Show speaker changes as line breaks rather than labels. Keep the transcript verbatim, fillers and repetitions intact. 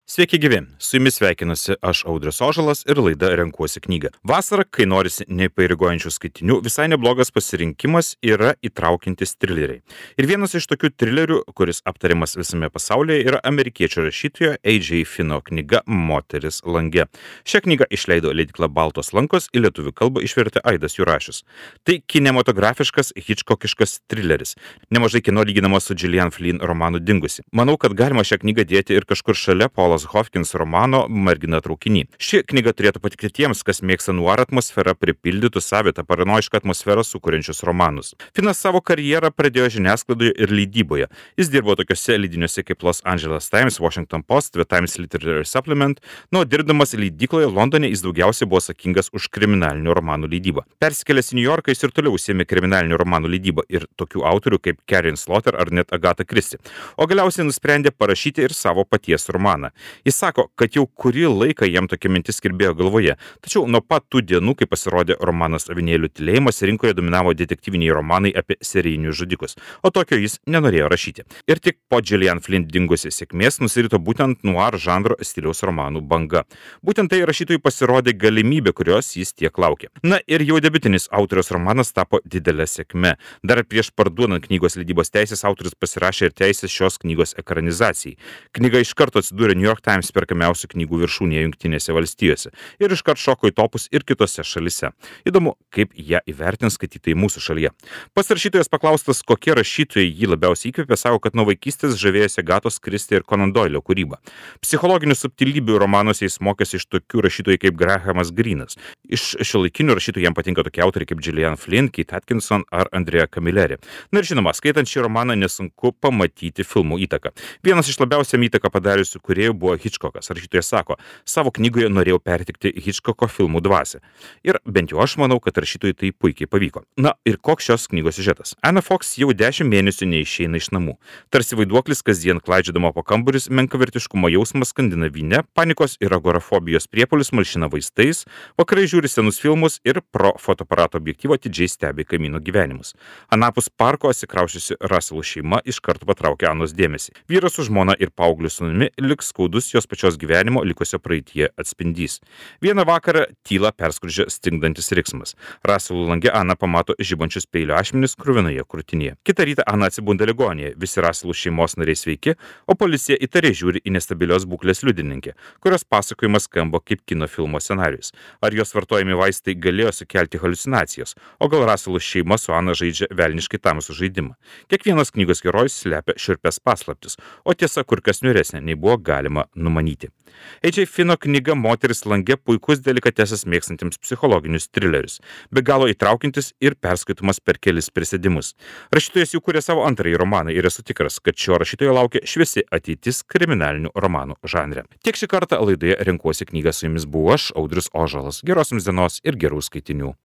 Sveiki gyvi, su jumis sveikinasi aš Audrius Ožalas ir laida Renkuosi knygą. Vasara, kai norisi neįpareigojančių skaitinių, visai neblogas pasirinkimas yra įtraukiantis trileriai. Ir vienas iš tokių trilerių, kuris aptariamas visame pasaulyje, yra amerikiečių rašytojo A J Finno knyga Moteris lange. Šią knygą išleido leidykla Baltos lankos, į lietuvių kalbą išvertė Aidas Jurašius. Tai kinematografiškas Hitchcockiškas trileris. Nemažai kino lyginama su Gillian Flynn romanu Dingusi. Manau, kad galima šią knygą dėti ir kažkur šalia Paulos Hopkins romano Mergina traukiny. Ši knyga turėtų patikti tiems, kas mėgsta nuar atmosferą pripildytų savitą paranoišką atmosferą sukuriančius romanus. Finas savo karjerą pradėjo žiniasklaidoje ir leidyboje. Jis dirbo tokiuose leidiniuose kaip Los Angeles Times, Washington Post, The Times Literary Supplement, nuo dirbdamas leidykloje Londone jis daugiausiai buvo atsakingas už kriminalinių romanų leidybą. Persikėlęs į New Yorką jis ir toliau užsiėmė kriminalinių romanų leidybą ir tokių autorių kaip Karen Slaughter ar net Agatha Christie. O galiausiai nusprendė parašyti ir savo paties romaną. Jis sako, kad jau kurį laiką jam tokia mintis kirbėjo galvoje, tačiau nuo pat tų dienų, kai pasirodė romanas Avinėlių tylėjimas, rinkoje dominavo detektyviniai romanai apie serijinius žudikus, o tokio jis nenorėjo rašyti. Ir tik po Gillian Flynn dingusi sėkmės nusirito būtent noir žanro stiliaus romanų banga. Būtent tai rašytojui pasirodė galimybė, kurios jis tiek laukė. Na ir jau debiutinis autoriaus romanas tapo didelė sėkme. Dar prieš parduodant knygos leidybos teisės autorius pasirašė ir teisės šios knygos ekranizacijai. Knyga iš karto atsidūrė New York Times perkamiausių knygų viršūnėje Jungtinėse valstijose ir iškart šoko į topus ir kitose šalise. Įdomu, kaip ją įvertins skaitytojai mūsų šalyje. Pats rašytojas paklaustas, kokie rašytojai jį labiausiai įkvėpė, sako, kad nuo vaikystės žavėjosi Agatos Christie ir Conan Doylio kūryba. Psichologinių subtilybių romanuose jis mokėsi iš tokių rašytojų kaip Grahamas Greenas. Iš šiuolaikinių rašytojų jam patinka tokie autoriai kaip Gillian Flynn, Kate Atkinson ar Andrea Camilleri. Na ir žinoma, skaitant šį romaną nesunku pamatyti filmų įtaką. Vienas iš labiausiai įtaką padariusių kūrėjų buvo Hitchcockas. Rašytojas sako, savo knygoje norėjau pertikti Hitchcocko filmų dvasią. Ir bent jau aš manau, kad rašytojui tai puikiai pavyko. Na ir koks šios knygos siužetas? Anna Fox jau dešimt mėnesių neišeina iš namų. Tarsi vaiduoklis kasdien klaidžiodama po kambarius, menkavertiškumo jausmas skandina vyne, panikos ir agorafobijos priepuolis malšina vaistais, vakarai žiūri senus filmus ir pro fotoaparato objektyvo atidžiai stebi kaimyno gyvenimus. Anapus parko atsikraušiusi Russell šeima iš karto patraukia Anos dėmesį. Vyras su žmona ir paaugliu sūnumi liks skaudus jos pačios gyvenimo likusio praeityje atspindys. Vieną vakarą tylą perskrudžia stingdantis riksmas. Russell lange Ana pamato žibančius peilio ašmenis kruvinoje krūtinėje. Kitą rytą Ana atsibunda ligoninėje, visi Russell šeimos nariai sveiki, o policija įtariai žiūri į nestabilios būklės liudininkę, kurios pasakojimas skamba kaip kino filmo scenarijus. Ar jos vartojami vaistai galėjo sukelti haliucinacijas, o gal Russell šeima su Ana žaidžia velniškai tamsų žaidimą. Kiekvienas knygos herojus slepia šiurpias paslaptis, o tiesa kur kas niūresnė nei buvo galima numanyti. A J Finno knyga Moteris lange puikus delikatesas mėgstantiems psichologinius trilerius, be galo įtraukiantis ir perskaitomas per kelis prisėdimus. Rašytojas jau kūrė savo antrąjį romaną ir esu tikras, kad šio rašytojo laukia šviesi ateitis kriminalinių romanų žanre. Tiek šį kartą laidoje Renkuosi knygą, su jumis buvau aš, Audrius Ožalas. Geros jums dienos ir gerų skaitinių.